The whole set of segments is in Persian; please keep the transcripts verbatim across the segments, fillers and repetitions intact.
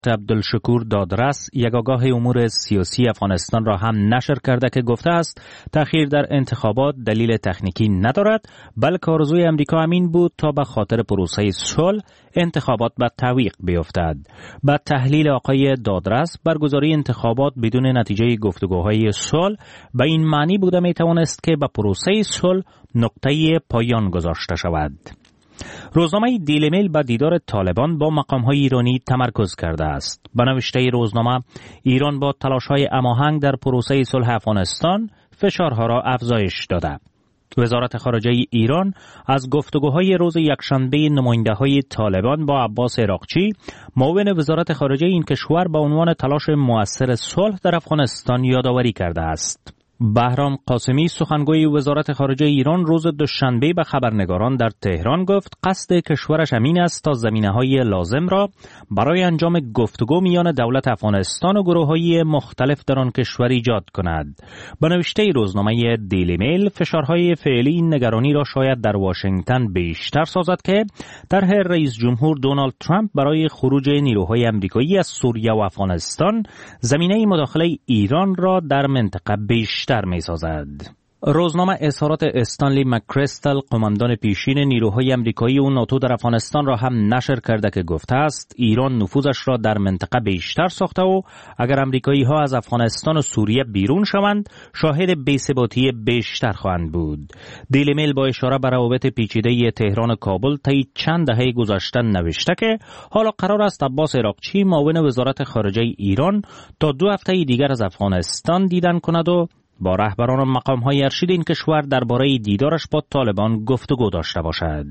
عبدالشکور دادرس یک آگاه امور سیاسی افغانستان را هم نشر کرده که گفته است تأخیر در انتخابات دلیل تکنیکی ندارد، بلکه آرزوی امریکا همین بود تا به خاطر پروسه صلح انتخابات به تعویق بیفتد. با تحلیل آقای دادرس، برگزاری انتخابات بدون نتیجه گفتگوهای صلح به این معنی بوده می توانست که به پروسه صلح نقطه پایان گذاشته شود. روزنامه دیلی میل با دیدار طالبان با مقام‌های ایرانی تمرکز کرده است. به نوشته روزنامه، ایران با تلاش‌های هماهنگ در پروسه صلح افغانستان فشارها را افزایش داده. وزارت خارجه ایران از گفتگوهای روز یکشنبه نماینده‌های طالبان با عباس عراقچی، معاون وزارت خارجه این کشور، با عنوان تلاش مؤثر صلح در افغانستان یادآوری کرده است. بهرام قاسمی، سخنگوی وزارت خارجه ایران، روز دوشنبه به خبرنگاران در تهران گفت قصد کشورش همین است تا زمینه‌های لازم را برای انجام گفتگو میان دولت افغانستان و گروه‌های مختلف در آن کشور ایجاد کند. به نوشته روزنامه دیلی میل، فشارهای فعلی این نگرانی را شاید در واشنگتن بیشتر سازد که طرح رئیس جمهور دونالد ترامپ برای خروج نیروهای آمریکایی از سوریه و افغانستان زمینه مداخله ایران را در منطقه بیشتر می سازد. روزنامه اظهارات استانلی مکریستل، قماندان پیشین نیروهای آمریکایی و ناتو در افغانستان را هم نشر کرده که گفته است ایران نفوذش را در منطقه بیشتر ساخته و اگر آمریکایی ها از افغانستان و سوریه بیرون شوند شاهد بی‌ثباتی بیشتر خواهند بود. دیلی میل با اشاره به روابط پیچیده تهران و کابل طی چند دهه گذشته نوشته که حالا قرار است عباس عراقچی، معاون وزارت خارجه ایران، تا دو هفته دیگر از افغانستان دیدن کند و با رهبران و مقام‌های ارشد این کشور درباره دیدارش با طالبان گفتگو داشته باشد.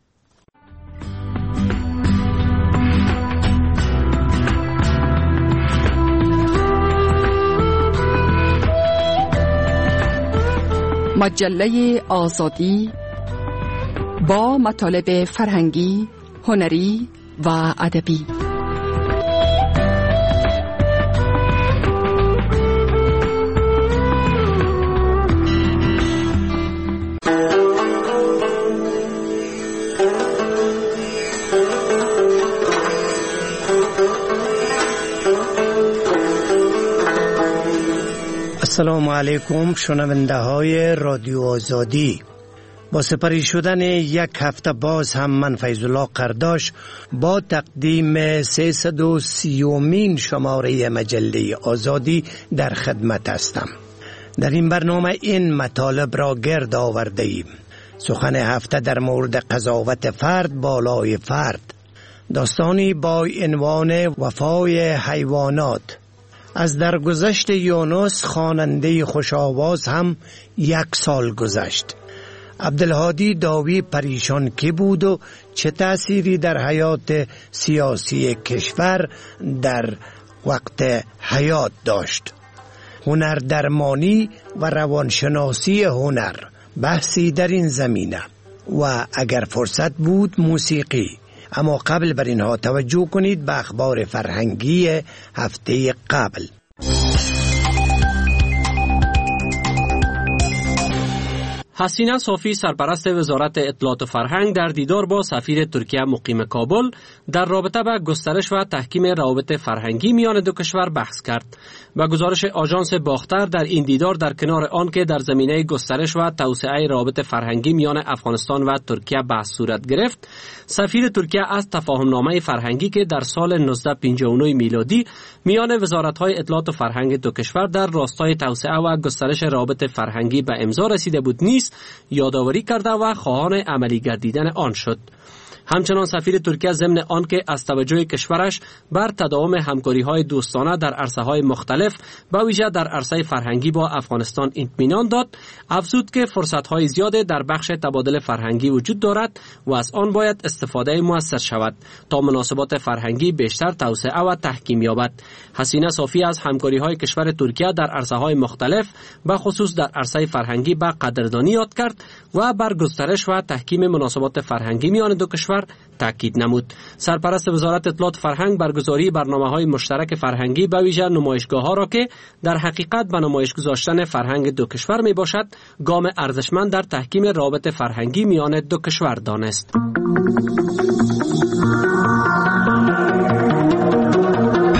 مجله آزادی با مطالب فرهنگی، هنری و ادبی. السلام علیکم شنونده های رادیو آزادی. با سپری شدن یک هفته باز هم من فیض الله قرداش با تقدیم سیصد و سیومین شماره مجله آزادی در خدمت هستم. در این برنامه این مطالب را گرد آورده ایم: سخن هفته در مورد قضاوت فرد بالای فرد، داستانی با عنوان وفای حیوانات، از درگذشت یونس خواننده خوش‌آواز هم یک سال گذشت. عبدالهادی داوی پریشان کی بود و چه تأثیری در حیات سیاسی کشور در وقت حیات داشت. هنر درمانی و روانشناسی هنر، بحثی در این زمینه، و اگر فرصت بود موسیقی. اما قبل بر اینها توجه کنید به اخبار فرهنگی هفته قبل. حسینه صافی، سرپرست وزارت اطلاعات و فرهنگ، در دیدار با سفیر ترکیه مقیم کابل در رابطه با گسترش و تحکیم روابط فرهنگی میان دو کشور بحث کرد. و گزارش آژانس باختر در این دیدار در کنار آن که در زمینه گسترش و توسعه روابط فرهنگی میان افغانستان و ترکیه بحث صورت گرفت، سفیر ترکیه از تفاهمنامه فرهنگی که در سال نوزده پنجاه و نه میلادی میان وزارت‌های اطلاعات و فرهنگ دو کشور در راستای توسعه و گسترش روابط فرهنگی به امضا رسیده بود نیست یادآوری کرده و خواهان عملی گردیدن آن شد. همچنان سفیر ترکیه ضمن آنکه از توجه کشورش بر تداوم همکاری‌های دوستانه در عرصه‌های مختلف به ویژه در عرصه فرهنگی با افغانستان اطمینان داد، افزود که فرصت‌های زیاد در بخش تبادل فرهنگی وجود دارد و از آن باید استفاده مؤثر شود تا مناسبات فرهنگی بیشتر توسعه و تحکیم یابد. حسینه صافی از همکاری‌های کشور ترکیه در عرصه‌های مختلف به خصوص در عرصه فرهنگی به قدردانی یاد کرد و بر گسترش و تحکیم مناسبات فرهنگی میان دو کشور تاکید نمود. سرپرست وزارت اطلاعات فرهنگ برگزاری برنامه‌های مشترک فرهنگی به ویژه نمایشگاه‌ها را که در حقیقت به نمایش گذاشتن فرهنگ دو کشور میباشد، گام ارزشمند در تحکیم روابط فرهنگی میان دو کشور دانست.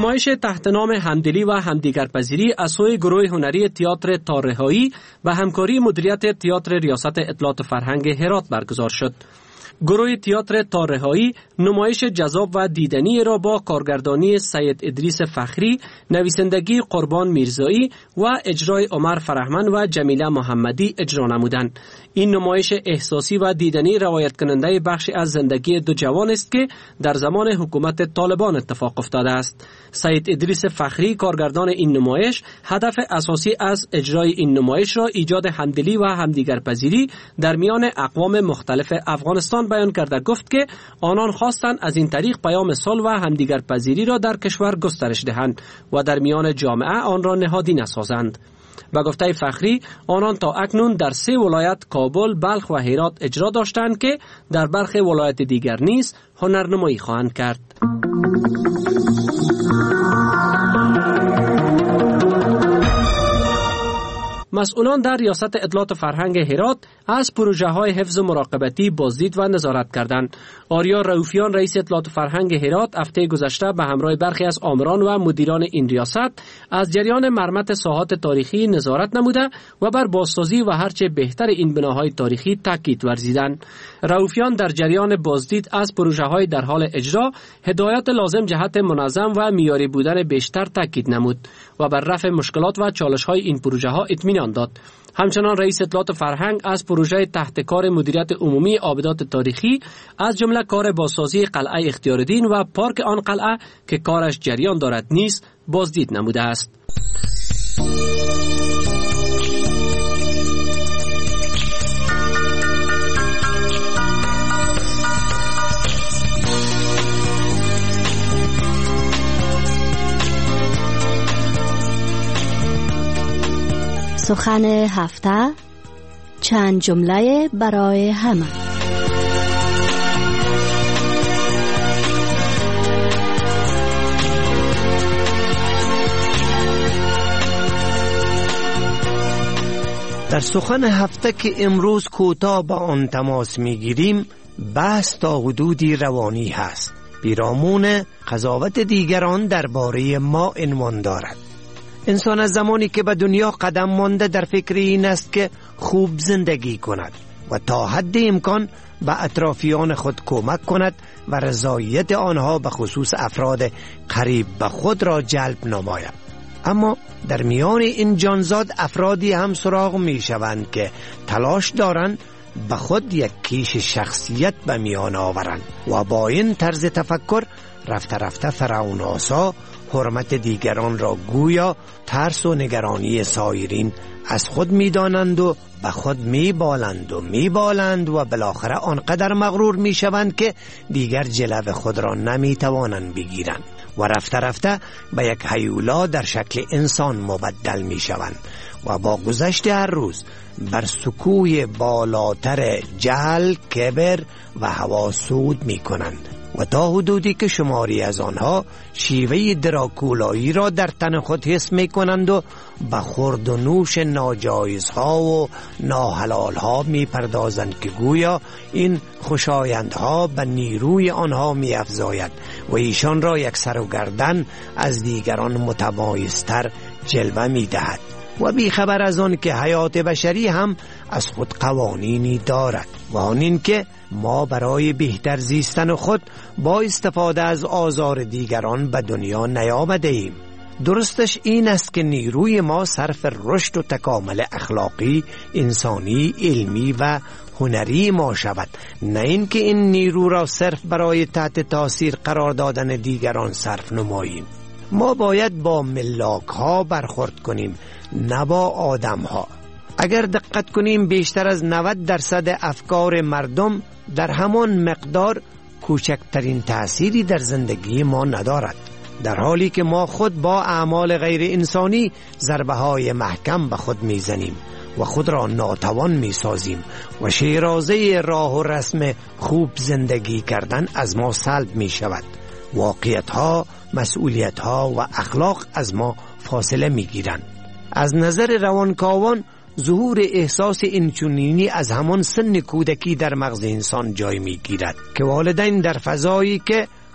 نمایش تحت نام همدلی و همدیگرپذیری از سوی گروه هنری تئاتر تارهایی و همکاری مدیریت تئاتر ریاست اطلاعات و فرهنگ هرات برگزار شد. گروه تئاتر تارهایی نمایش جذاب و دیدنی را با کارگردانی سید ادریس فخری، نویسندگی قربان میرزایی و اجرای عمر فرهمند و جمیله محمدی اجرا نمودند. این نمایش احساسی و دیدنی روایت کننده بخشی از زندگی دو جوان است که در زمان حکومت طالبان اتفاق افتاده است. سید ادریس فخری کارگردان این نمایش هدف اساسی از اجرای این نمایش را ایجاد همدلی و همدیگرپذیری در میان اقوام مختلف افغانستان بیان کرده گفت که آنان خواستند از این طریق پیام صلح و همدیگرپذیری را در کشور گسترش دهند و در میان جامعه آن را نهادینه سازند. به گفته فخری آنان تا اکنون در سه ولایت کابل، بلخ و هرات اجرا داشتند که در برخی ولایت دیگر نیز هنرنمایی خواهند کرد. مسئولان در ریاست اطلاعات فرهنگ هرات از پروژه های حفظ مراقبتی بازدید و نظارت کردند. آریا رؤوفیان رئیس اطلاعات فرهنگ هرات هفته گذشته به همراه برخی از آمران و مدیران این ریاست از جریان مرمت ساحات تاریخی نظارت نموده و بر بازسازی و هرچه بهتر این بناهای تاریخی تاکید ورزیدند. رؤوفیان در جریان بازدید از پروژه های در حال اجرا هدایت لازم جهت منظم و معیاری بودن بیشتر تاکید نمود و بر رفع مشکلات و چالش های این پروژه ها اطمینان داد. همچنان رئیس اطلاعات فرهنگ از پروژه تحت کار مدیریت عمومی آبادات تاریخی از جمله کار بازسازی قلعه اختیارالدین و پارک آن قلعه که کارش جریان دارد نیز بازدید نموده است. سخن هفته، چند جمله برای همه. در سخن هفته که امروز کوتاه با آن تماس میگیریم، بحث تا حدودی روانی هست. پیرامون قضاوت دیگران درباره ما عنوان دارد. انسان از زمانی که به دنیا قدم مانده در فکر این است که خوب زندگی کند و تا حد امکان به اطرافیان خود کمک کند و رضایت آنها به خصوص افراد قریب به خود را جلب نماید. اما در میان این جانزاد افرادی هم سراغ می شوند که تلاش دارند به خود یک کیش شخصیت به میان آورند و با این طرز تفکر رفته رفته فرعون‌آسا حرمت دیگران را گویا ترس و نگرانی سایرین از خود می دانند و به خود می بالند و می بالند و بالاخره آنقدر مغرور می شوند که دیگر جلو خود را نمی توانند بگیرند و رفته رفته به یک هیولا در شکل انسان مبدل می شوند و با گذشت هر روز بر سکوی بالاتر جهل، کبر و هوا صعود می کنند و تا حدودی که شماری از آنها شیوه دراکولایی را در تن خود حس می کنند و به خورد و نوش ناجایزها و ناحلالها می پردازند که گویا این خوشایندها به نیروی آنها می افزاید و ایشان را یک سر و گردن از دیگران متمایزتر جلوه می دهد و بیخبر از آن که حیات بشری هم از خود قوانینی دارد و آن این که ما برای بهتر زیستن خود با استفاده از آزار دیگران به دنیا نیامده ایم. درستش این است که نیروی ما صرف رشد و تکامل اخلاقی، انسانی، علمی و هنری ما شود، نه اینکه این نیرو را صرف برای تحت تاثیر قرار دادن دیگران صرف نماییم. ما باید با ملاک ها برخورد کنیم، نه با آدم ها. اگر دقت کنیم بیشتر از نود درصد افکار مردم در همان مقدار کوچکترین تأثیری در زندگی ما ندارد، در حالی که ما خود با اعمال غیر انسانی ضربه های محکم به خود میزنیم و خود را ناتوان میسازیم و شیرازه راه و رسم خوب زندگی کردن از ما سلب می شود. واقعیت ها، مسئولیت ها و اخلاق از ما فاصله می گیرند. از نظر روانکاوان ظهور احساس اینچنینی از همان سن کودکی در مغز انسان جای می گیرد که والدین در فضایی که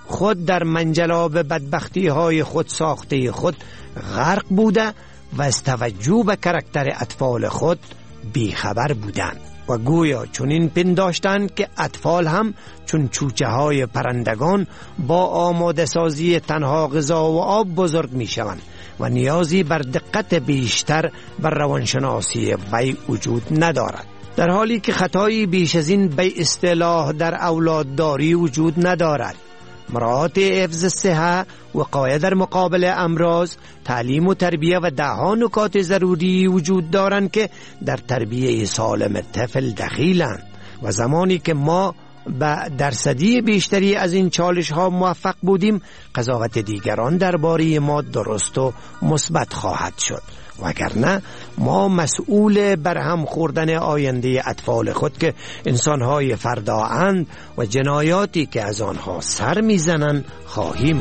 خود در منجلاب بدبختی های خود ساخته خود غرق بوده و از توجه به کاراکتر اطفال خود بیخبر بودند و گویا چنین پنداشتند که اطفال هم چون چوچه های پرندگان با آماده سازی تنها غذا و آب بزرگ می شوند و نیازی بر دقت بیشتر بر روانشناسی وی وجود ندارد، در حالی که خطایی بیش از این به اصطلاح در اولادداری وجود ندارد. مراعات حفظ صحه، وقایه در مقابل امراض، تعلیم و تربیه و دهها نکات ضروری وجود دارند که در تربیه سالم طفل دخیلند و زمانی که ما به درصدی بیشتری از این چالش ها موفق بودیم، قضاوت دیگران درباره ما درست و مثبت خواهد شد، وگرنه ما مسئول برهم خوردن آینده اطفال خود که انسانهای فردااند و جنایاتی که از آنها سر میزنند خواهیم.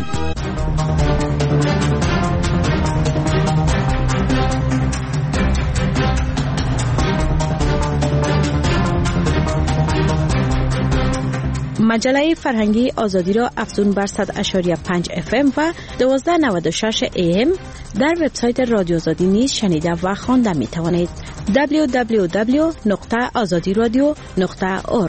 مجله فرهنگی آزادی را افزون بر صد اشاری پنج اف ام و دوازده نود و شش ای ام در وبسایت رادیو آزادی نیز شنیده و خوانده می توانید. دبلیو دبلیو دبلیو نقطه آزادی رادیو نقطه اورگ.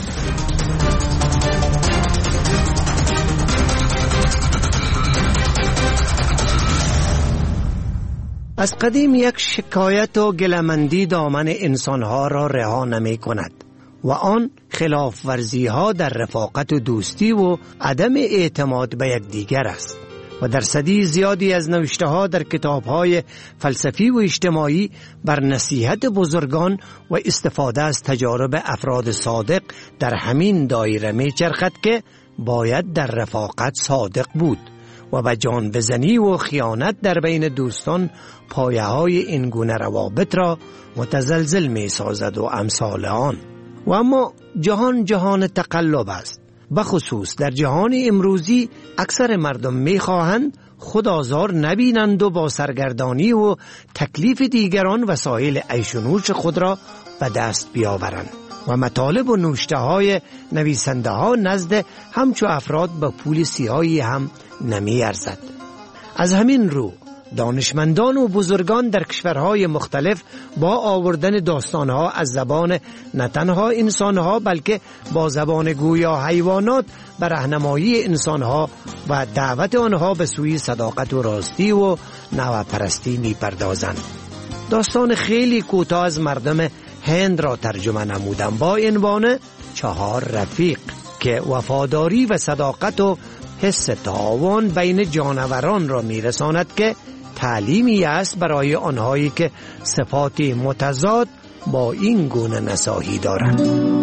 از قدیم یک شکایت و گلمندی دامن انسانها را رها نمی کند و آن خلاف ورزی ها در رفاقت و دوستی و عدم اعتماد به یکدیگر است و درصدی زیادی از نوشته ها در کتاب های فلسفی و اجتماعی بر نصیحت بزرگان و استفاده از تجارب افراد صادق در همین دایره می چرخد که باید در رفاقت صادق بود و به جان بزنی و خیانت در بین دوستان پایه های این گونه روابط را متزلزل می سازد و امثال آن. و اما جهان جهان تقلب است، بخصوص در جهان امروزی اکثر مردم میخواهند خود آزار نبینند و با سرگردانی و تکلیف دیگران وسایل عیش و نوش خود را به دست بیاورند و مطالب و نوشته های نویسنده ها نزد همچو افراد به پول سیاهی هم نمی ارزد. از همین رو دانشمندان و بزرگان در کشورهای مختلف با آوردن داستانها از زبان نه تنها انسانها بلکه با زبان گویا حیوانات بر راهنمایی انسانها و دعوت آنها به سوی صداقت و راستی و نوپرستی می‌پردازند. داستان خیلی کوتاه از مردم هند را ترجمه نمودم با عنوان چهار رفیق که وفاداری و صداقت و حس تعاون بین جانوران را میرساند که تعلیمی است برای آنهایی که صفاتی متضاد با این گونه نصاحی دارند.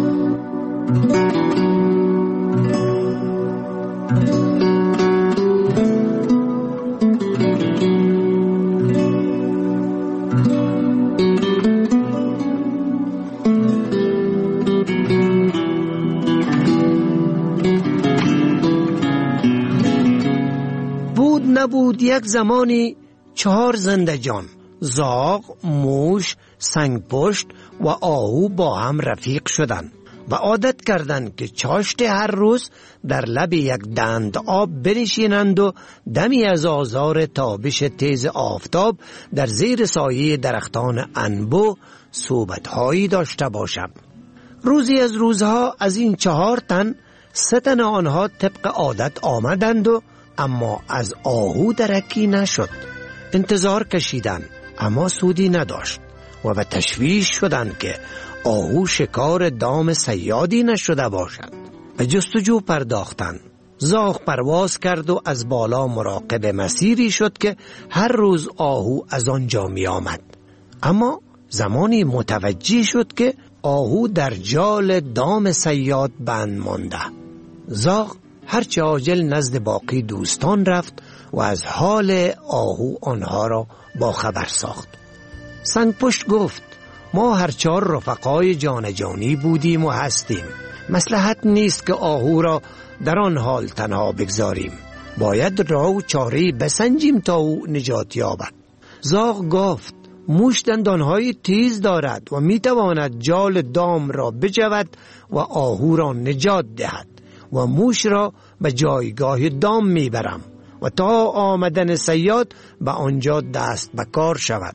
بود نبود یک زمانی چهار زندجان، زاغ، موش، سنگپشت و آهو با هم رفیق شدند و عادت کردند که چاشت هر روز در لب یک دند آب بنشینند و دمی از آزار تابش تیز آفتاب در زیر سایه درختان انبو صحبت‌هایی داشته باشند. روزی از روزها از این چهار تن سه تن آنها طبق عادت آمدند و اما از آهو درکی نشد. انتظار کشیدند اما سودی نداشت و به تشویش شدند که آهو شکار دام صیادی نشده باشد. به جستجو پرداختند. زاغ پرواز کرد و از بالا مراقب مسیری شد که هر روز آهو از آنجا می آمد، اما زمانی متوجه شد که آهو در جال دام صیاد بند مانده. زاغ هرچه عاجل نزد باقی دوستان رفت و از حال آهو آنها را با خبر ساخت. سنگپشت گفت ما هر چهار رفقای جان جانی بودیم و هستیم. مصلحت نیست که آهو را در آن حال تنها بگذاریم. باید راه و چاره‌ای بسنجیم تا او نجات یابد. زاغ گفت موش دندانهای تیز دارد و میتواند جال دام را بجود و آهو را نجات دهد و موش را به جایگاه دام میبرم و تا آمدن صیاد به آنجا دست به کار شود.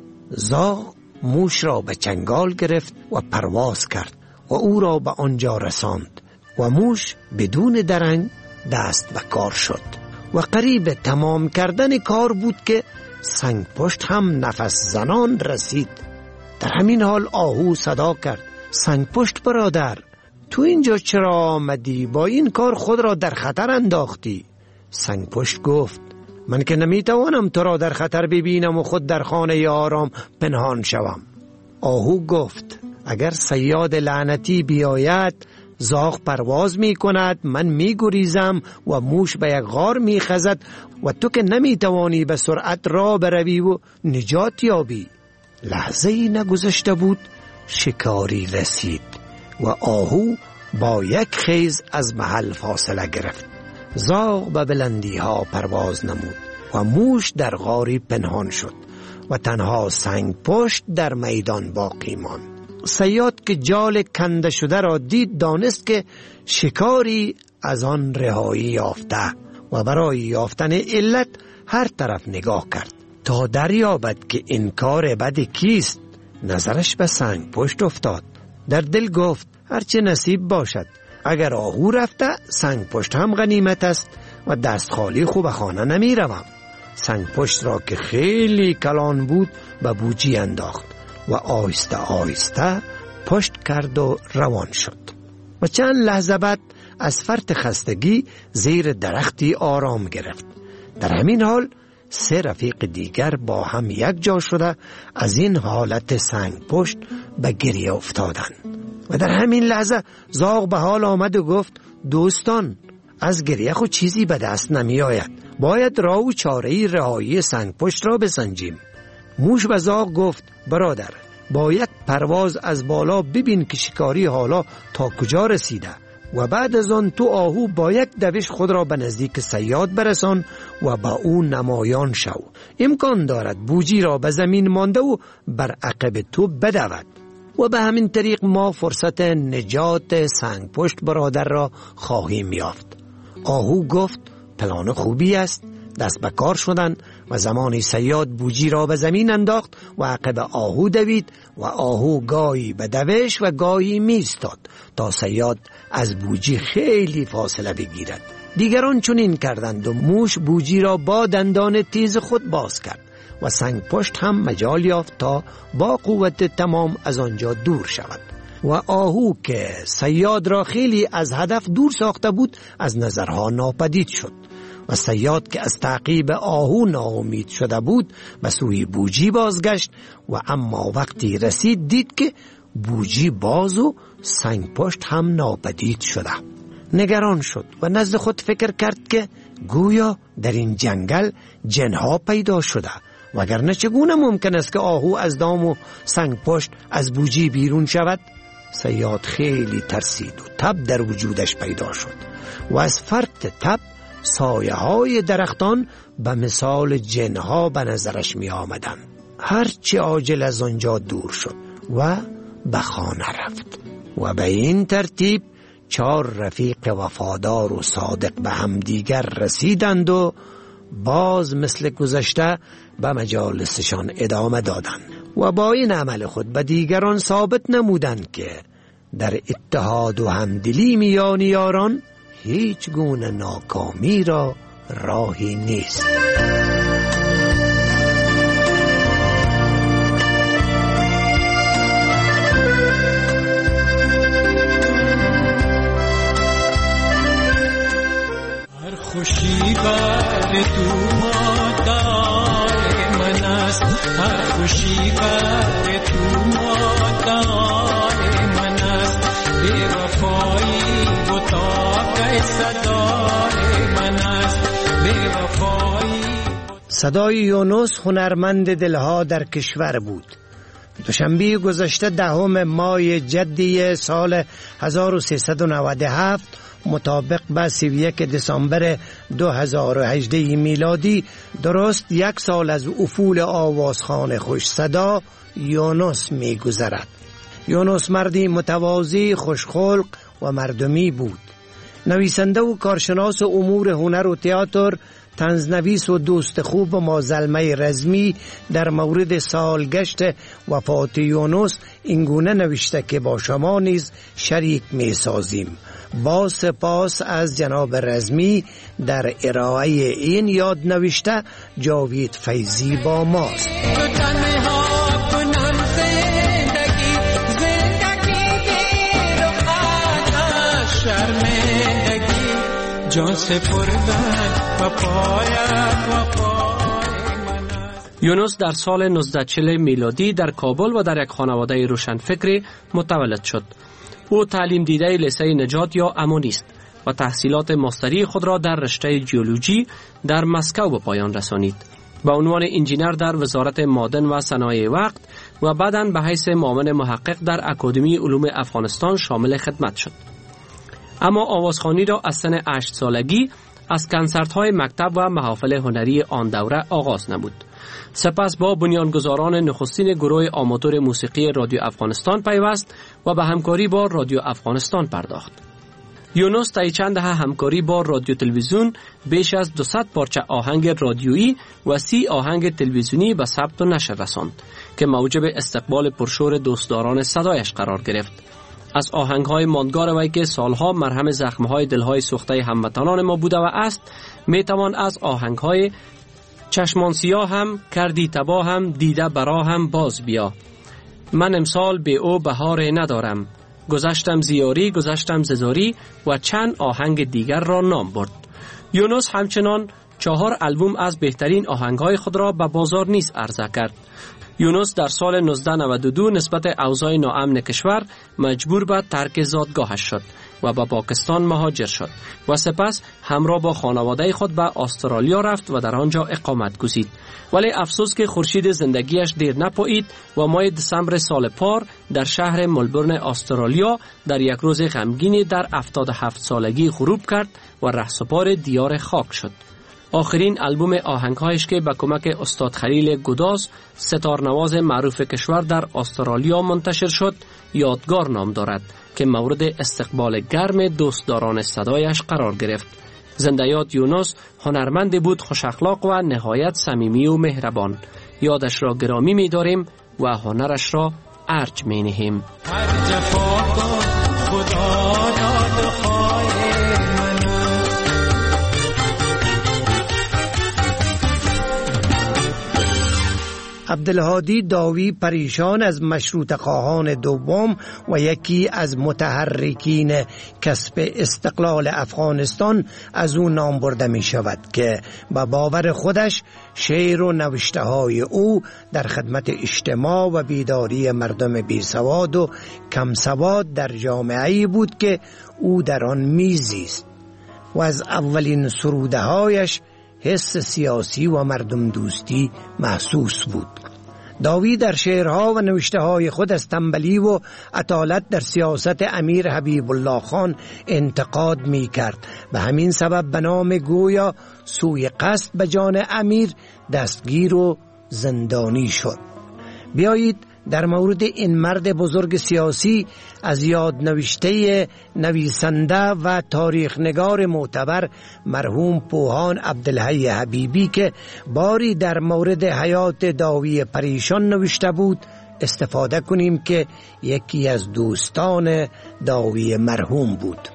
زاغ موش را به چنگال گرفت و پرواز کرد و او را به آنجا رساند و موش بدون درنگ دست به کار شد و قریب تمام کردن کار بود که سنگ پشت هم نفس زنان رسید. در همین حال آهو صدا کرد: سنگ پشت برادر، تو اینجا چرا آمدی؟ با این کار خود را در خطر انداختی. سنگ پشت گفت: من که نمیتوانم تو را در خطر ببینم و خود در خانه آرام پنهان شوم. آهو گفت: اگر صیاد لعنتی بیاید، زاغ پرواز می کند، من می گریزم و موش به یک غار می خزد و تو که نمی توانی به سرعت را بروی و نجات یابی. لحظه ای نگذشته بود شکاری رسید و آهو با یک خیز از محل فاصله گرفت. زاغ به بلندی ها پرواز نمود و موش در غاری پنهان شد و تنها سنگ پشت در میدان باقی ماند. صیاد که جال کنده شده را دید دانست که شکاری از آن رهایی یافته و برای یافتن علت هر طرف نگاه کرد تا دریابد که این کار بد کیست. نظرش به سنگ پشت افتاد. در دل گفت: هرچه نصیب باشد، اگر آهو رفته سنگ پشت هم غنیمت است و دست خالی خوب خانه نمی روم. سنگ پشت را که خیلی کلان بود به بوجی انداخت و آهسته آهسته پشت کرد و روان شد و چند لحظه بعد از فرط خستگی زیر درختی آرام گرفت. در همین حال سه رفیق دیگر با هم یک جا شده از این حالت سنگ پشت به گریه افتادند و در همین لحظه زاغ به حال آمد و گفت: دوستان، از گریه خود چیزی به دست نمی آید، باید راه و چاره‌ای رهایی سنگ پشت را بسنجیم. موش به زاغ گفت: برادر، با یک پرواز از بالا ببین که شکاری حالا تا کجا رسیده و بعد از آن تو آهو با یک دوش خود را به نزدیک صیاد برسان و با او نمایان شو. امکان دارد بوجی را به زمین مانده و بر عقب تو بدود و به همین طریق ما فرصت نجات سنگ پشت برادر را خواهیم یافت. آهو گفت: پلان خوبی است. دست به کار شدن و زمانی صیاد بوجی را به زمین انداخت و عقب آهو دوید و آهو گاهی به دوش و گاهی میستاد تا صیاد از بوجی خیلی فاصله بگیرد. دیگران چنین کردند و موش بوجی را با دندان تیز خود باز کرد و سنگ پشت هم مجال یافت تا با قوت تمام از آنجا دور شود و آهو که صیاد را خیلی از هدف دور ساخته بود از نظرها ناپدید شد و صیاد که از تعقیب آهو ناامید شده بود به سوی بوجی بازگشت و اما وقتی رسید دید که بوجی باز و سنگ پشت هم ناپدید شده. نگران شد و نزد خود فکر کرد که گویا در این جنگل جنها پیدا شده، وگرنه چگونه ممکن است که آهو از دام و سنگ پشت از بوجی بیرون شود؟ صیاد خیلی ترسید و تب در وجودش پیدا شد و از فرط تب سایه های درختان به مثال جنها به نظرش می آمدن. هرچی عاجل از آنجا دور شد و به خانه رفت و به این ترتیب چهار رفیق وفادار و صادق به هم دیگر رسیدند و باز مثل گذشته به مجالسشان ادامه دادند و با این عمل خود به دیگران ثابت نمودند که در اتحاد و همدلی میان یاران هیچ گونه ناکامی را راهی نیست. هر خوشی بر تو مادای من است، هر خوشی بر تو مادای من است، بی وفایی بطاق صدای من است، بی وفایی. صدای یونس هنرمند دلها در کشور بود. دوشنبه گذشته دهم ماه جدی سال هزار و سیصد و نود و هفت مطابق با سی و یک دسامبر دو هزار و هجده میلادی درست یک سال از افول آوازخوان خوش صدا یونس می گذرد. یونس مردی متواضع، خوشخلق و مردمی بود. نویسنده و کارشناس امور هنر و تئاتر، طنزنویس و دوست خوب ما زلمه رزمی در مورد سالگشت وفات یونس اینگونه نوشته که با شما نیز شریک می سازیم. با سپاس از جناب رزمی در ارائه این یاد نوشته. جاوید فیضی با ماست. یونس در سال نوزده چهل میلادی در کابل و در یک خانواده روشنفکری متولد شد. او تعلیم دیده لیسه نجات یا امونیست و تحصیلات ماستری خود را در رشته جیولوژی در مسکو به پایان رسانید. به عنوان انجینر در وزارت معدن و صنایع وقت و بعداً به حیث معاون محقق در اکادمی علوم افغانستان شامل خدمت شد. اما آوازخوانی را از سن هشت سالگی از کنسرت‌های مکتب و محافل هنری آن دوره آغاز نمود. سپس با بنیانگذاران نخستین گروه آماتور موسیقی رادیو افغانستان پیوست و به همکاری با رادیو افغانستان پرداخت. یونس طی چند دهه همکاری با رادیو تلویزیون بیش از دویست پارچه آهنگ رادیویی و سی آهنگ تلویزیونی به ثبت و نشر رساند که موجب استقبال پرشور دوستداران صدایش قرار گرفت. از آهنگ‌های ماندگار وی که سالها مرهم زخم‌های دل‌های سوخته هموطنان ما بوده و است، می‌توان از آهنگ‌های چشمان سیاه هم کردی تباه هم دیده برا هم باز بیا، من امسال به او بهار ندارم، گذشتم زیاری گذشتم ززاری و چند آهنگ دیگر را نام برد. یونس همچنان چهار البوم از بهترین آهنگ‌های خود را به بازار نیز عرضه کرد. یونس در سال نوزده نود و دو نسبت اوضاع ناامن کشور مجبور به ترک زادگاهش شد و به پاکستان مهاجر شد و سپس همراه با خانواده خود به استرالیا رفت و در آنجا اقامت گزید. ولی افسوس که خورشید زندگیش دیر نپایید و ماه دسامبر سال پار در شهر ملبورن استرالیا در یک روز غمگینی در هفتاد و هفت سالگی غروب کرد و رهسپار دیار خاک شد. آخرین البوم آهنگهایش که به کمک استاد خلیل گداز ستارنواز معروف کشور در استرالیا منتشر شد یادگار نام دارد که مورد استقبال گرم دوستداران صدایش قرار گرفت. زنده یاد یونس هنرمند بود، خوش اخلاق و نهایت صمیمی و مهربان. یادش را گرامی می داریم و هنرش را ارج می نهیم. هر جفا خدا داد خواهی عبدالهادی داوی پریشان از مشروط خواهان دوم و یکی از متحرکین کسب استقلال افغانستان از او نام برده می شود که با باور خودش شعر و نوشته های او در خدمت اجتماع و بیداری مردم بیسواد و کم سواد در جامعه‌ای بود که او در آن میزیست و از اولین سروده هایش حس سیاسی و مردم دوستی محسوس بود. داوی در شعرها و نوشته های خود از تنبلی و عطالت در سیاست امیر حبیب الله خان انتقاد می کرد. به همین سبب به نام گویا سوی قصد به جان امیر دستگیر و زندانی شد. بیایید در مورد این مرد بزرگ سیاسی از یاد نوشته نویسنده و تاریخ نگار معتبر مرحوم پوهان عبدالحی حبیبی که باری در مورد حیات داوی پریشان نوشته بود استفاده کنیم که یکی از دوستان داوی مرحوم بود.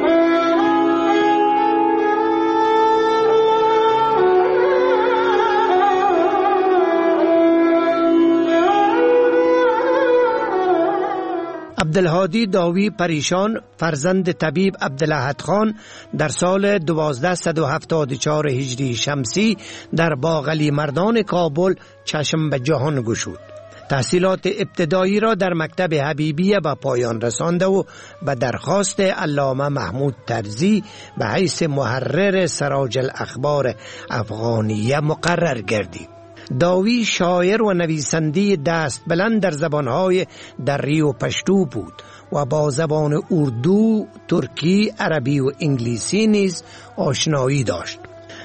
عبدالهادی داوی پریشان فرزند طبیب عبدالاحد خان در سال دوازده هفتاد و چهار هجری شمسی در باغلی مردان کابل چشم به جهان گشود. تحصیلات ابتدایی را در مکتب حبیبیه به پایان رسانده و به درخواست علامه محمود طرزی به حیث محرر سراج الاخبار افغانیه مقرر گردید. داوی شاعر و نویسنده دست بلند در زبانهای دری و پشتو بود و با زبان اردو، ترکی، عربی و انگلیسی نیز آشنایی داشت.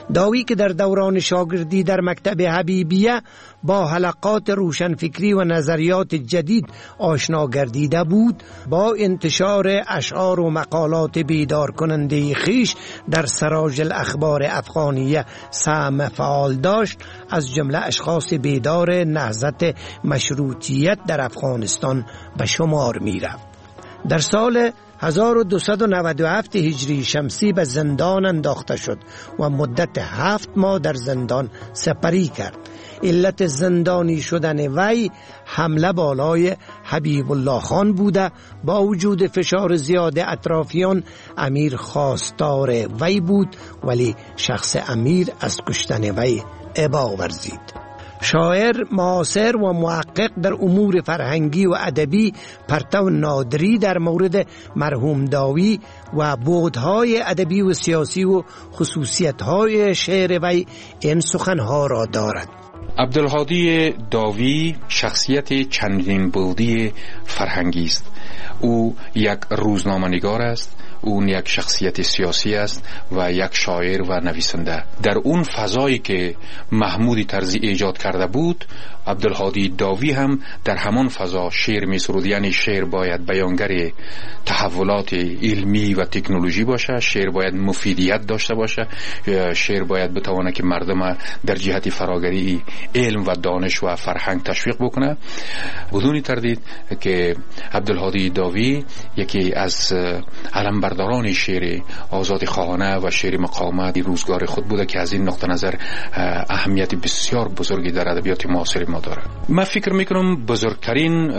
داوی که در دوران شاگردی در مکتب حبیبیه با حلقات روشنفکری و نظریات جدید آشنا گردیده بود، با انتشار اشعار و مقالات بیدار کننده خیش در سراج الاخبار افغانیه سهم فعال داشت. از جمله اشخاص بیدار نهضت مشروطیت در افغانستان به شمار می رفت. در سال هزار و دویست و نود و هفت هجری شمسی به زندان انداخته شد و مدت هفت ماه در زندان سپری کرد. علت زندانی شدن وی حمله بالای حبیب الله خان بوده. با وجود فشار زیاد اطرافیان امیر خواستار وی بود، ولی شخص امیر از کشتن وی ابا ورزید. شاعر معاصر و محقق در امور فرهنگی و ادبی پرتو نادری در مورد مرحوم داوی و بعدهای ادبی و سیاسی و خصوصیت‌های شعر وی این سخنها را دارد. عبدالهادی داوی شخصیت چندین بعدی فرهنگی است. او یک روزنامه‌نگار است، اون یک شخصیت سیاسی است و یک شاعر و نویسنده. در اون فضایی که محمود طرزی ایجاد کرده بود، عبدالهادی داوی هم در همان فضا شعر می سرود. یعنی شعر باید بیانگر تحولات علمی و تکنولوژی باشه، شعر باید مفیدیت داشته باشه، شعر باید بتواند که مردم در جهت فراگیری علم و دانش و فرهنگ تشویق بکنه. بدون تردید که عبدالهادی داوی یکی از علمبرداران شعر آزادی خواهانه و شعر مقاومت روزگار خود بوده که از این نقطه نظر اهمیت بسیار بزرگی در ادبیات معاصر ما داره. من فکر میکنم بزرگترین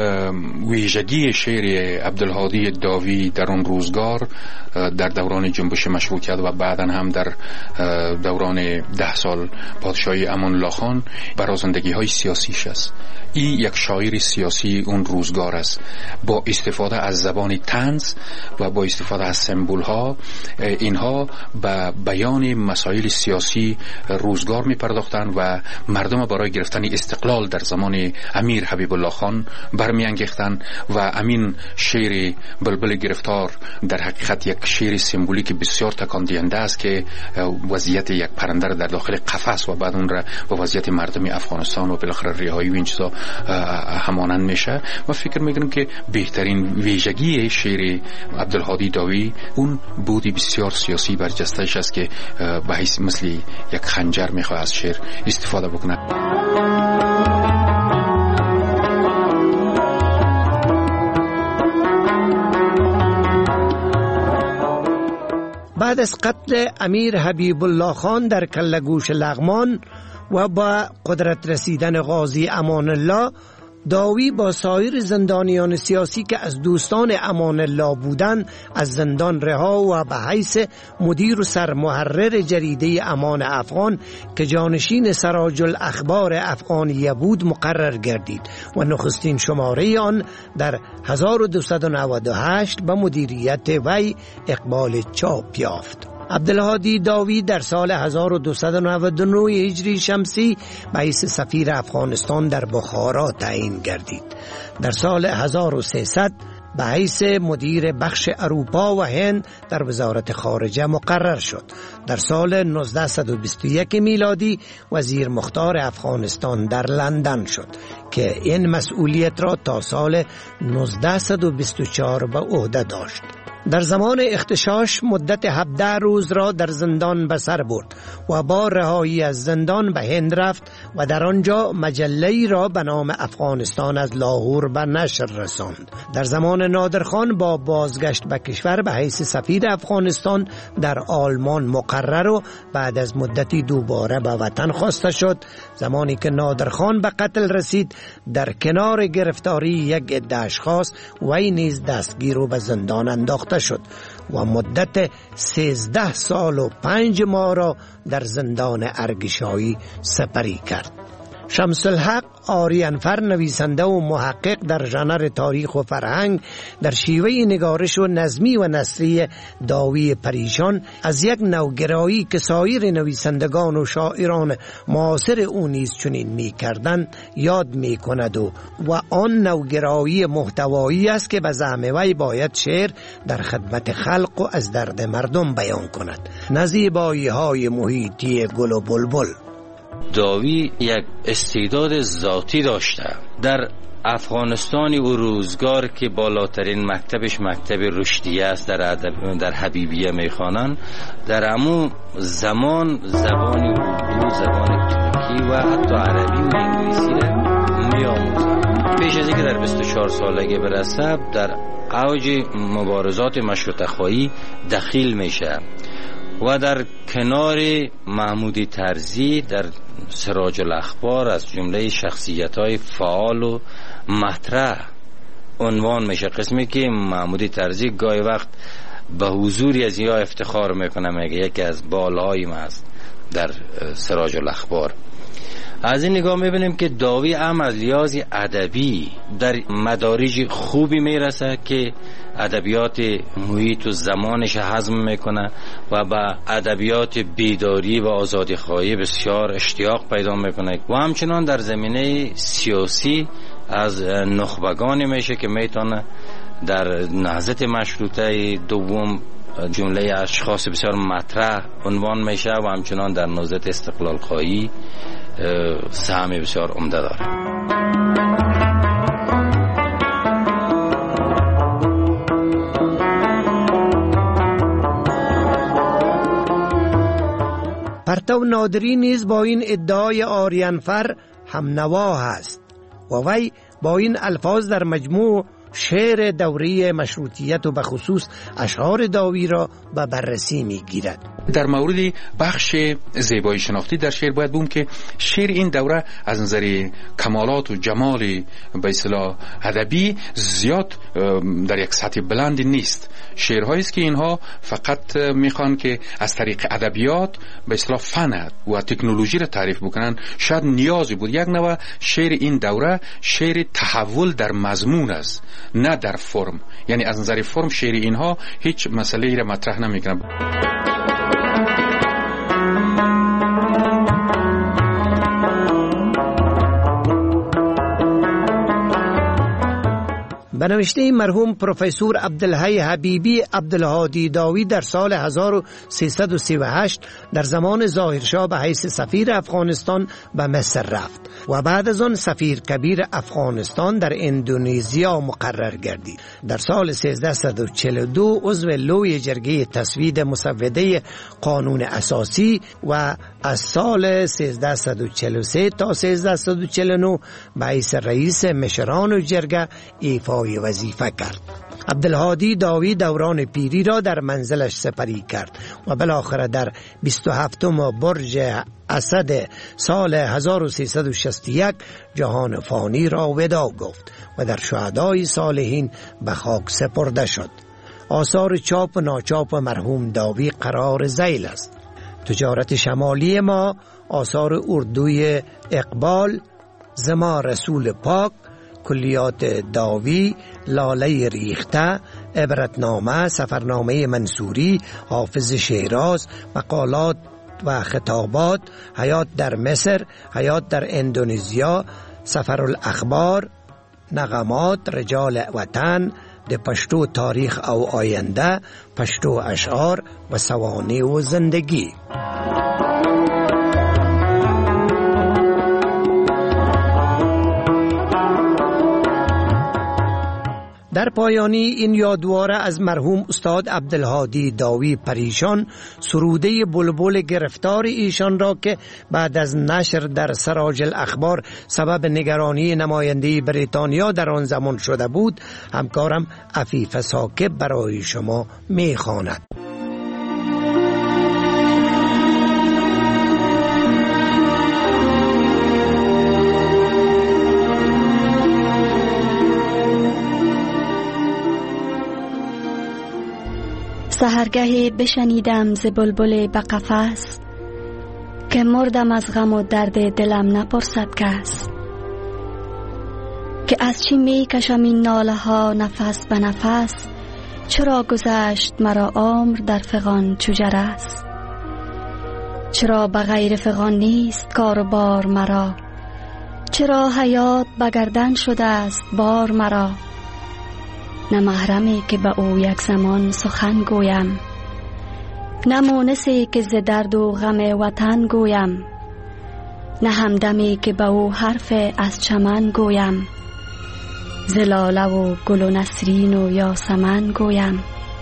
ویژگی شعر عبدالهادی داوی در اون روزگار در دوران جنبش مشروطیت و بعداً هم در دوران ده سال پادشاهی امان الله خان برازندگی های سیاسیش است. این یک شاعر سیاسی اون روزگار است، با استفاده از زبان طنز و با استفاده از سمبول ها اینها به بیان مسائل سیاسی روزگار می پرداختند و مردم برای گرفتن استقلال در زمان امیر حبیب الله خان برمی انگیختند و امین شعر بلبل گرفتار در حقیقت یک شعر سمبولیک بسیار تکان دهنده است که وضعیت یک پرنده در داخل قفس و بعد اون را با وضعیت مردم افغانستان و بالاخره رهایی و این چیزا همانند میشه. و فکر میکنم که بهترین ویژگی شعر عبدالهادی داوی اون بودی بسیار سیاسی برجسته‌اش است که به حیث مثل یک خنجر میخواد از شعر استفاده بکنه. بعد از قتل امیر حبیب الله خان در کله‌گوش لغمان و با قدرت رسیدن قاضی امان الله، داوی با سایر زندانیان سیاسی که از دوستان امان الله بودند از زندان رها و به حیث مدیر و سرمحرر جریده امان افغان که جانشین سراج الاخبار افغانیه بود مقرر گردید و نخستین شماره آن در هزار و دویست و نود و هشت به مدیریت وی اقبال چاپ یافت. عبدالهادی داوی در سال هزار و دویست و نود و نه هجری شمسی به حیث سفیر افغانستان در بخارا تعیین گردید. در سال هزار و سیصد به حیث مدیر بخش اروپا و هند در وزارت خارجه مقرر شد. در سال نوزده و بیست و یک میلادی وزیر مختار افغانستان در لندن شد که این مسئولیت را تا سال نوزده و بیست و چهار به عهده داشت. در زمان اغتشاش مدت هفده روز را در زندان به سر برد و با رهایی از زندان به هند رفت و در آنجا مجله‌ای را به نام افغانستان از لاهور به نشر رساند. در زمان نادرخان با بازگشت به کشور به حیث سفیر افغانستان در آلمان مقرر و بعد از مدتی دوباره به وطن خواسته شد. زمانی که نادرخان به قتل رسید در کنار گرفتاری یک عده اشخاص وی نیز دستگیر و به زندان انداخت شد و مدت سیزده سال و پنج ماه را در زندان ارگشایی سپری کرد. شمس الحق آریانفر، نویسنده و محقق در ژانر تاریخ و فرهنگ، در شیوه نگارش و نظمی و نثری داوی پریشان از یک نوگرایی که سایر نویسندگان و شاعران معاصر او نیز چنین می کردند یاد می کند و و آن نوگرایی محتوایی است که به زعم وی باید شعر در خدمت خلق و از درد مردم بیان کند، نه زیبایی های محیطی گل و بلبل. داوی یک استعداد ذاتی داشته. در افغانستانی و روزگار که بالاترین مکتبش مکتب رشدیه است در ادب در حبیبیه میخوانن، در همون زمان زبان اردو، زبان ترکی و حتی عربی و انگلیسی را میآموزد. پیش از اینکه در بیست و چهار سالگی برسه در اوج مبارزات مشروطه خواهی دخیل میشه و در کنار محمود طرزی در سراج الاخبار از جمله شخصیت‌های فعال و مطرح عنوان میشه. قسمی که محمود طرزی گاهی وقت به حضوری از یا افتخار میکنه، میگه یکی از بالهایم است در سراج الاخبار. از این نگاه میبینیم که داوی هم از لحاظ ادبی در مدارج خوبی میرسه که ادبیات محیط و زمانش هضم میکنه و با ادبیات بیداری و آزادیخواهی بسیار اشتیاق پیدا میکنه و همچنان در زمینه سیاسی از نخبگانی میشه که میتونه در نهضت مشروطه دوم جمله اشخاص بسیار مطرح عنوان میشه و همچنان در نهضت استقلال خواهی سهم بسیار عمده داره. پرتو نادری نیز با این ادعای آریانفر هم نوا است و وی با این الفاظ در مجموع شعر دوره مشروطیت و بخصوص اشعار داوی را به بررسی می گیرد. در مورد بخش زیبایی شناختی در شعر باید بگم که شعر این دوره از نظر کمالات و جمال به اصطلاح ادبی زیاد در یک سطح بلند نیست. شعرهایی است که اینها فقط میخوان که از طریق ادبیات به اصطلاح فن و تکنولوژی را تعریف بکنن. شاید نیازی بود. یک نوع شعر این دوره شعر تحول در مضمون است، نه در فرم. یعنی از نظر فرم شعر اینها هیچ مسئله را مطرح نمیکنن. به نوشته مرحوم پروفسور عبدالحی حبیبی، عبدالهادی داوی در سال هزار و سیصد و سی و هشت در زمان ظاهرشاه به حیث سفیر افغانستان به مصر رفت و بعد از آن سفیر کبیر افغانستان در اندونزیا مقرر گردید. در سال سیزده و چهل و دو عضو لوی جرگه تصویب مسوده قانون اساسی و از سال سیزده و چهل و سه تا سیزده و چهل و نه به حیث رئیس مشران و جرگه ایفای وظیفه کرد. عبدالهادی داوی دوران پیری را در منزلش سپری کرد و بالاخره در بیست و هفتم برج اسد سال هزار و سیصد و شصت و یک جهان فانی را وداع گفت و در شهدای صالحین به خاک سپرده شد. آثار چاپ و ناچاپ مرحوم داوی قرار ذیل است. تجارت شمالی ما، آثار اردوی اقبال، زما رسول پاک، کلیات داوی، لاله ریخته، عبرتنامه، سفرنامه منصوری، حافظ شیراز، مقالات و خطابات، حیات در مصر، حیات در اندونزیا، سفر الاخبار، نغمات، رجال وطن، د پشتو تاریخ او آینده، پشتو اشعار و سوانح و زندگی. در پایانی این یادواره از مرحوم استاد عبدالهادی داوی پریشان، سروده بلبل گرفتار ایشان را که بعد از نشر در سراج الاخبار سبب نگرانی نماینده بریتانیا در آن زمان شده بود، همکارم عفیف ساکب برای شما میخواند. سحرگهی بشنیدم ز بلبل به قفس، که مردم از غم و درد دلم نپرسد کس، که از چی می کشم این ناله ها نفس به نفس، چرا گذشت مرا عمر در فغان چو جرس. چرا بغیر فغان نیست کار و بار مرا، چرا حیات بگردن شده است بار مرا. نه محرمی که به او یک زمان سخن گویم، نه مونسی که ز درد و غم وطن گویم، نه همدمی که به او حرف از چمن گویم، ز لاله و گل و نسرین و یاسمن گویم.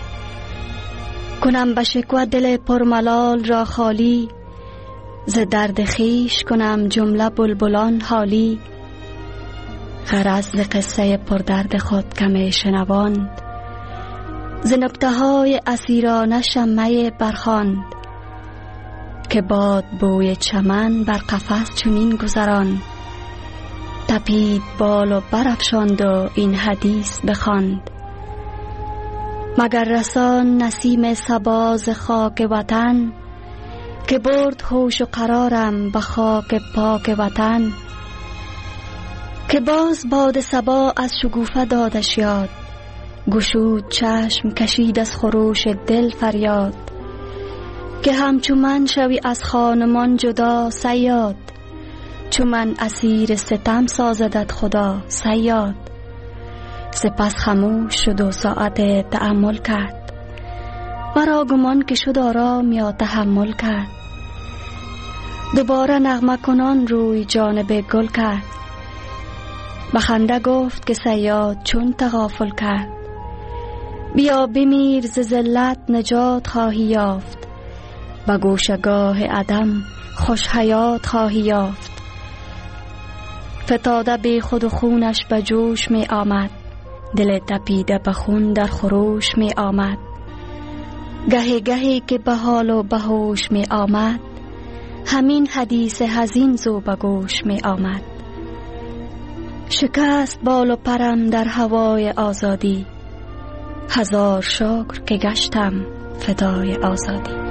کنم به شکوه دل پرملال را خالی، ز درد خیش کنم جمله بلبلان حالی. غرض ز قصه پردرد خود کم شنواند، ز نکته های اسیرانه شمه برخواند. که باد بوی چمن بر قفس چنین گذراند، تپید بال و برافشاند و این حدیث بخواند. مگر رسان نسیم صبا ز خاک وطن، که برد هوش و قرارم به خاک پاک وطن. که باز باد صبا از شگوفه دادش یاد، گشود چشم کشید از خروش دل فریاد. که همچو من شوی از خانمان جدا صیاد، چو من اسیر ستم سازدت خدا صیاد. سپس خموش شد و ساعت تأمل کرد، مرا گمان که شد آرام یا تحمل کرد. دوباره نغمه کنان روی جانب گل کرد، بخنده گفت که صیاد چون تغافل کرد. بیا بمیر ز ذلت نجات خواهی یافت، به گوشگاه عدم خوش حیات خواهی یافت. فتاده بی خود و خونش به جوش می آمد، دل تپیده به خون در خروش می آمد. گهی گهی که به حال و به هوش می آمد، همین حدیث حزین زو به گوش می آمد. شکست بال و پرم در هوای آزادی، هزار شکر که گشتم فدای آزادی.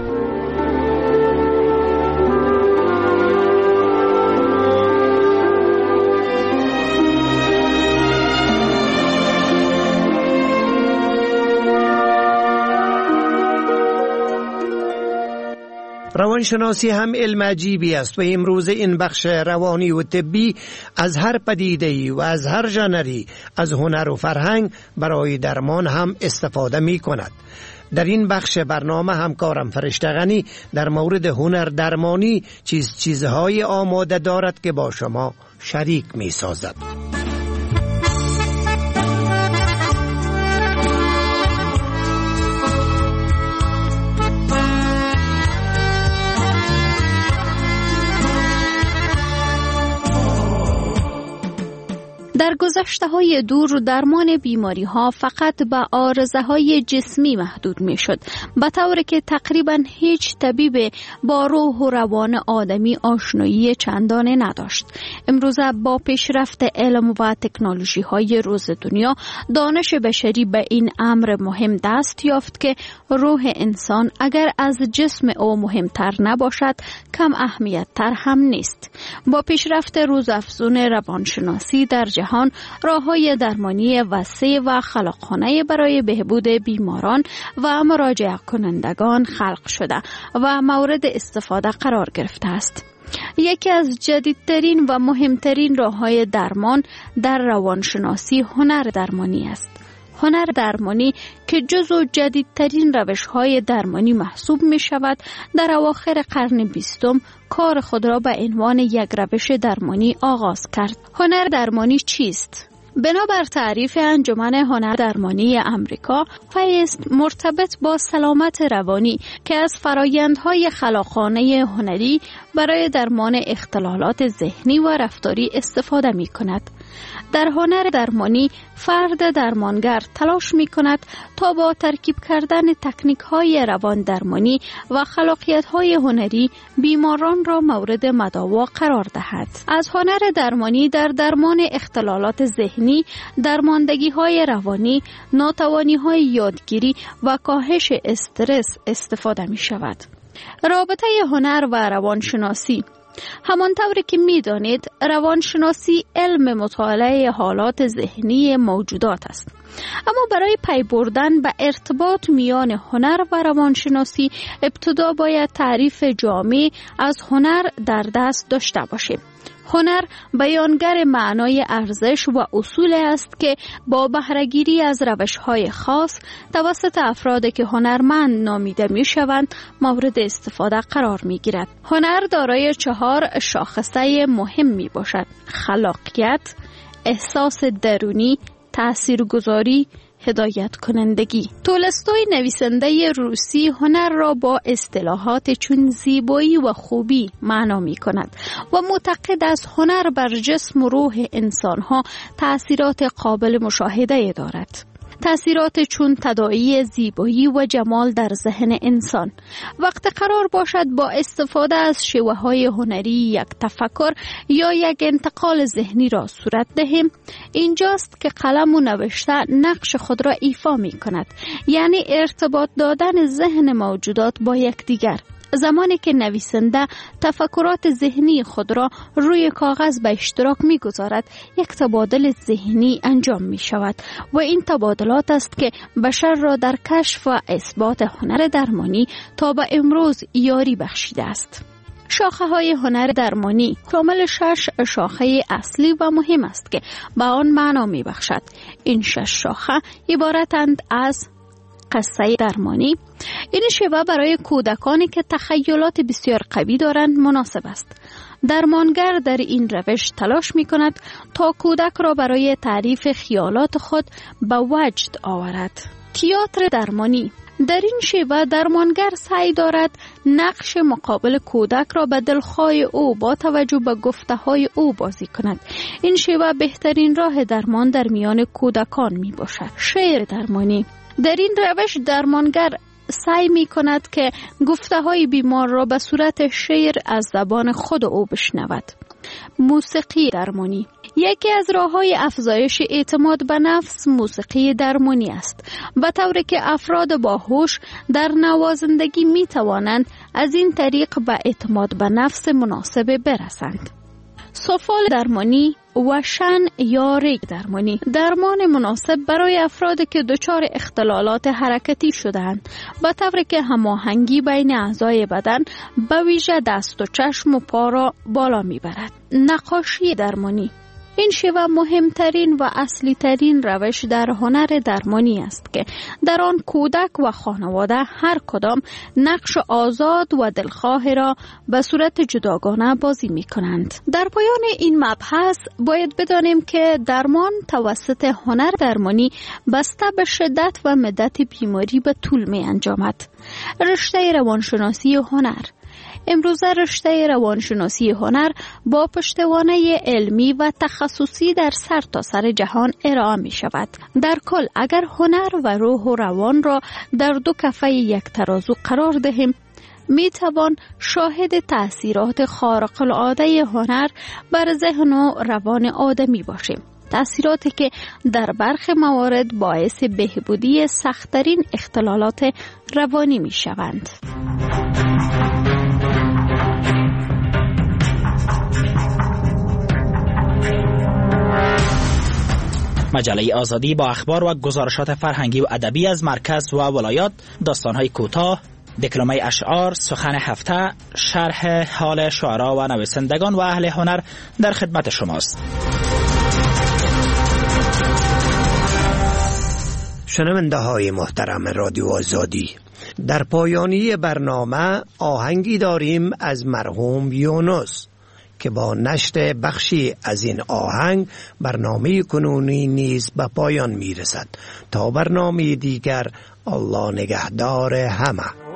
روانشناسی هم علم عجیبی است و امروز این بخش روانی و طبی از هر پدیده‌ای و از هر ژانری از هنر و فرهنگ برای درمان هم استفاده می کند. در این بخش برنامه همکارم فرشته غنی در مورد هنر درمانی چیز چیزهای آماده دارد که با شما شریک می سازد. در گذشته های دور درمان بیماری ها فقط به عارضه های جسمی محدود می شد، به طوری که تقریبا هیچ طبیب با روح و روان آدمی آشنایی چندانه نداشت. امروزه با پیشرفت علم و تکنولوژی های روز دنیا، دانش بشری به این امر مهم دست یافت که روح انسان اگر از جسم او مهمتر نباشد، کم اهمیت تر هم نیست. با پیشرفت روزافزون روانشناسی در جهان، راه‌های درمانی وسیع و خلاقانه برای بهبود بیماران و مراجعه کنندگان خلق شده و مورد استفاده قرار گرفته است. یکی از جدیدترین و مهمترین راه‌های درمان در روانشناسی هنر درمانی است. هنر درمانی که جزو جدیدترین روش‌های درمانی محسوب می شود، در اواخر قرن بیستم کار خود را به عنوان یک روش درمانی آغاز کرد. هنر درمانی چیست؟ بنابر تعریف انجمن هنر درمانی امریکا، فیست مرتبط با سلامت روانی که از فرایندهای خلاقانه هنری برای درمان اختلالات ذهنی و رفتاری استفاده می کند. در هنر درمانی فرد درمانگر تلاش می کند تا با ترکیب کردن تکنیک های روان درمانی و خلاقیت های هنری بیماران را مورد مداوا قرار دهد. از هنر درمانی در درمان اختلالات ذهنی، درماندگی های روانی، ناتوانی های یادگیری و کاهش استرس استفاده می شود. رابطه هنر و روانشناسی. همانطوری که می دانید روانشناسی علم مطالعه حالات ذهنی موجودات است. اما برای پی بردن به ارتباط میان هنر و روانشناسی ابتدا باید تعریف جامع از هنر در دست داشته باشیم. هنر بیانگر معنای ارزش و اصول است که با بهره‌گیری از روش‌های خاص توسط افرادی که هنرمند نامیده می‌شوند مورد استفاده قرار می‌گیرد. هنر دارای چهار شاخصه مهم می‌باشد: خلاقیت، احساس درونی، تاثیرگذاری، هدایت کنندگی. تولستوی نویسنده روسی هنر را با اصطلاحات چون زیبایی و خوبی معنا می کند و معتقد است هنر بر جسم و روح انسانها تأثیرات قابل مشاهده دارد. تأثیرات چون تداعی زیبایی و جمال در ذهن انسان. وقت قرار باشد با استفاده از شیوه‌های هنری یک تفکر یا یک انتقال ذهنی را صورت دهیم، اینجاست که قلم و نوشته نقش خود را ایفا می کند، یعنی ارتباط دادن ذهن موجودات با یکدیگر. زمانی که نویسنده تفکرات ذهنی خود را روی کاغذ به اشتراک می گذارد، یک تبادل ذهنی انجام می شود و این تبادلات است که بشر را در کشف و اثبات هنر درمانی تا به امروز یاری بخشیده است. شاخه های هنر درمانی شامل شش شاخه اصلی و مهم است که به آن معنا می بخشد. این شش شاخه عبارتند از قصه درمانی. این شیوه برای کودکانی که تخیلات بسیار قوی دارند مناسب است. درمانگر در این روش تلاش می کند تا کودک را برای تعریف خیالات خود به وجد آورد. تئاتر درمانی. در این شیوه درمانگر سعی دارد نقش مقابل کودک را به دلخواه او با توجه به گفته های او بازی کند. این شیوه بهترین راه درمان در میان کودکان می باشد. شعر درمانی. در این روش درمانگر سعی می کند که گفته های بیمار را به صورت شعر از زبان خود او بشنود. موسیقی درمانی. یکی از راه‌های افزایش اعتماد به نفس موسیقی درمانی است، به طوری که افراد باهوش در نوازندگی می توانند از این طریق به اعتماد به نفس مناسب برسند. سفال درمانی و شن یا ریگ درمانی. درمان مناسب برای افرادی که دچار اختلالات حرکتی شده‌اند، به طوری که هماهنگی بین اعضای بدن به ویژه دست و چشم و پا را بالا میبرد. نقاشی درمانی. این شیوه مهمترین و اصلی ترین روش در هنر درمانی است که در آن کودک و خانواده هر کدام نقش آزاد و دلخواه را به صورت جداگانه بازی می کنند. در پایان این مبحث باید بدانیم که درمان توسط هنر درمانی بسته به شدت و مدت بیماری به طول می انجامد. رشته روانشناسی هنر. امروزه رشته روانشناسی هنر با پشتوانه علمی و تخصصی در سر تا سر جهان ارائه می شود. در کل اگر هنر و روح و روان را در دو کفه یک ترازو قرار دهیم، می توان شاهد تأثیرات خارق العاده هنر بر ذهن و روان آدمی باشیم. تأثیراتی که در برخی موارد باعث بهبودی سخت‌ترین اختلالات روانی می شوند. مجله آزادی با اخبار و گزارشات فرهنگی و ادبی از مرکز و ولایات، داستان‌های کوتاه، دکلمه اشعار، سخن هفته، شرح حال شعرا و نویسندگان و اهل هنر در خدمت شماست. شنونده های محترم رادیو آزادی، در پایانی برنامه آهنگی داریم از مرحوم یونس که با نشر بخشی از این آهنگ برنامه کنونی نیز به پایان می رسد. تا برنامه دیگر، الله نگهدار همه.